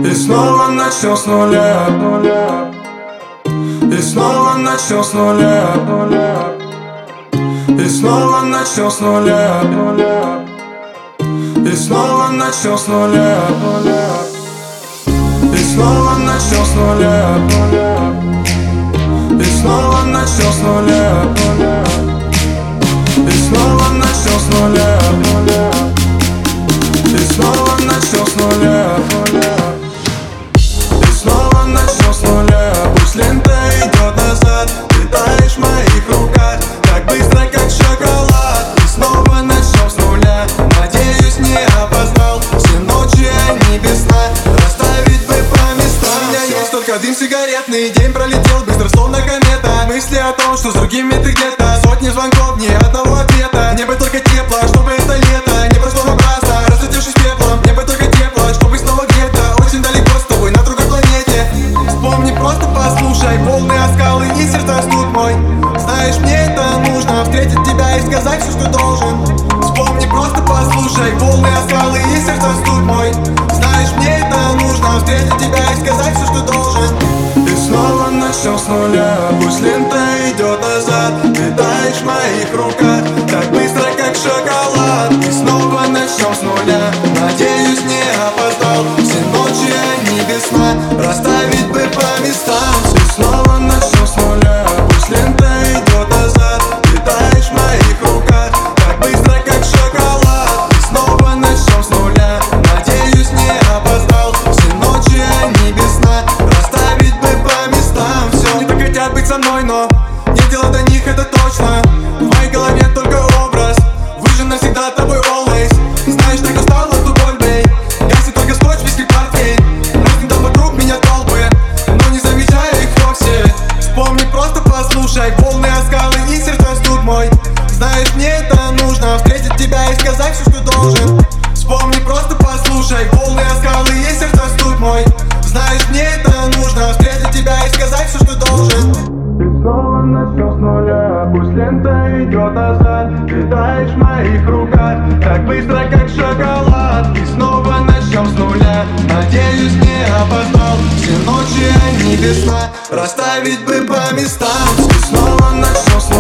И снова начнем с нуля. И снова начнем с нуля. И снова начнем с нуля. И снова начнем с нуля. И снова начнем с нуля. И снова начнем с нуля. И снова начнем с нуля. И снова начнем с нуля. И снова начнем с нуля. Пусть лента идет назад, ты таешь в моих руках так быстро, как шоколад. И снова начнем с нуля. Надеюсь, не опоздал. Все ночи, они без сна. Расставить бы по местам. У меня есть только дым сигаретный. День пролетел быстро, словно комета. Мысли о том, что с другими ты где-то. Сотни звонков, ни одного ответа. Мне бы только тепло, чтобы это лето не прошло напрасно, разлетевшись пеплом. Мне бы только тепло, чтобы снова где-то очень далеко с тобой, на другой планете. Вспомни, просто послушай волны, оскалы и сердца стук мой. Знаешь, мне это нужно, встретить тебя и сказать все, что должен. Вспомни, просто послушай волны, оскалы и сердца стук мой. Знаешь, мне это нужно, встретить тебя и сказать все, что должен. И снова начнем с нуля. Пусть лента идет назад, ты таешь в моих руках так быстро, как шоколад. И снова начнем с нуля. Надеюсь, не опоздал. Все ночи, они без сна. Расставить бы по местам. И снова начнем с нуля. Пусть лента идет назад, ты таешь в моих руках так быстро, как шоколад. И снова начнем с нуля. Надеюсь, не опоздал. Все ночи, они без сна. Расставить бы по местам. Все, они так хотят быть со мной, но нет дела до них, это точно. В моей голове только образ. Выжжен навсегда тобой always. Знаешь, так устал от ту боль, бей. Гасит только скотч, виски портфель. Разнесет вокруг меня толпы, но не замечаю их вовсе. Вспомни, просто послушай волны, оскалы и сердца стук мой. Знаешь, мне это нужно, встретить тебя и сказать все, что должен. Вспомни, просто послушай волны, оскалы и сердца стук мой. Знаешь, мне это нужно, встретить тебя и сказать все, что должен. И снова начнем с нуля. Пусть лента идет назад, ты таешь в моих руках так быстро, как шоколад. И снова начнем с нуля. Надеюсь, не опоздал. Все ночи, они без сна. Расставить бы по местам. И снова начнем с нуля.